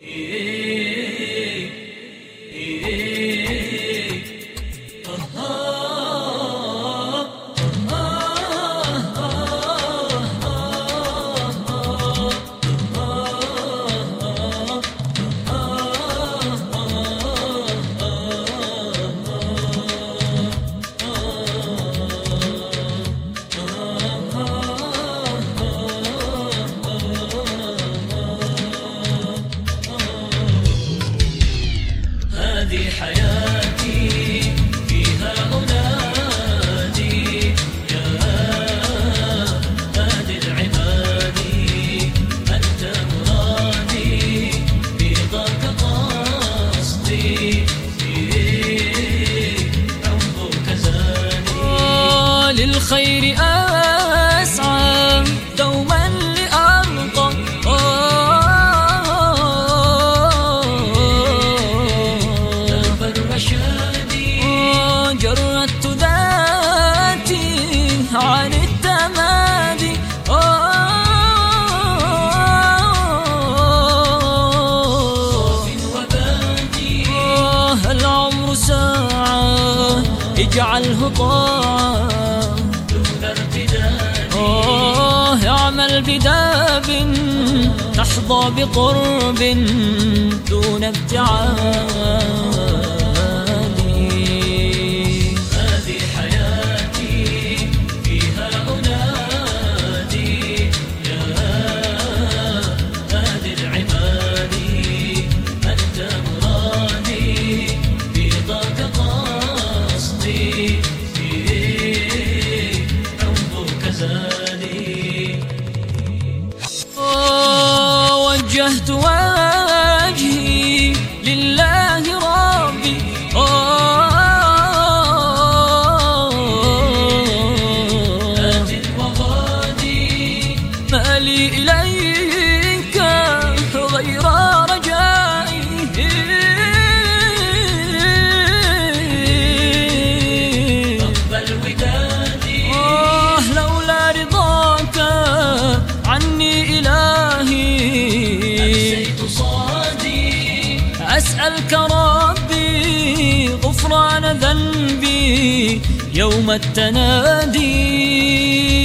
هذه حياتي فيها أنادي يا هادي العباد أنت مرادي برضاك قصدي حبك زادي للخير أسعى دوما لأرقى جردت ذاتي عن التمادي صاف وبادي العمر ساعة اجعله طاعة دون ارتداد اعمل بداب تحظى بقرب دون ابتعاد وجهت وجهي لله ربي آت وغادي ما لي إليك غير رجائي اقبل ودادي لولا رضاك عني إلهي أمسيت صادي أسألك ربي غفران ذنبي يوم التنادي